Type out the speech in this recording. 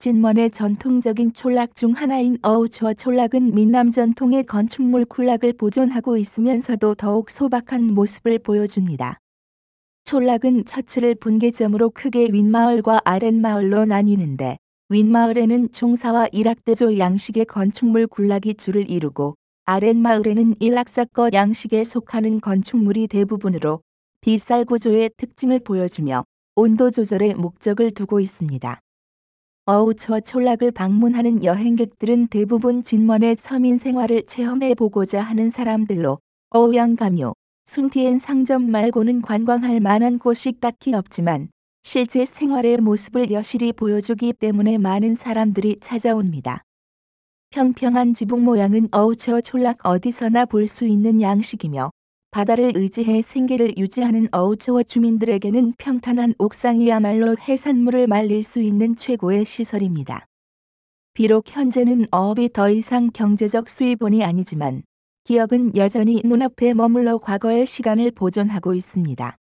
진먼의 전통적인 촌락 중 하나인 어우처 촌락은 민남 전통의 건축물 군락을 보존하고 있으면서도 더욱 소박한 모습을 보여줍니다. 촌락은 처치를 분계점으로 크게 윗마을과 아랫마을로 나뉘는데, 윗마을에는 종사와 일학대조 양식의 건축물 군락이 주를 이루고, 아랫마을에는 일락사거 양식에 속하는 건축물이 대부분으로 빗살 구조의 특징을 보여주며 온도 조절의 목적을 두고 있습니다. 어우처 촌락을 방문하는 여행객들은 대부분 진먼의 서민 생활을 체험해 보고자 하는 사람들로, 어우양감요, 순티엔 상점 말고는 관광할 만한 곳이 딱히 없지만 실제 생활의 모습을 여실히 보여주기 때문에 많은 사람들이 찾아옵니다. 평평한 지붕 모양은 어우처 촌락 어디서나 볼 수 있는 양식이며, 바다를 의지해 생계를 유지하는 어우처 주민들에게는 평탄한 옥상이야말로 해산물을 말릴 수 있는 최고의 시설입니다. 비록 현재는 어업이 더 이상 경제적 수입원이 아니지만, 기억은 여전히 눈앞에 머물러 과거의 시간을 보존하고 있습니다.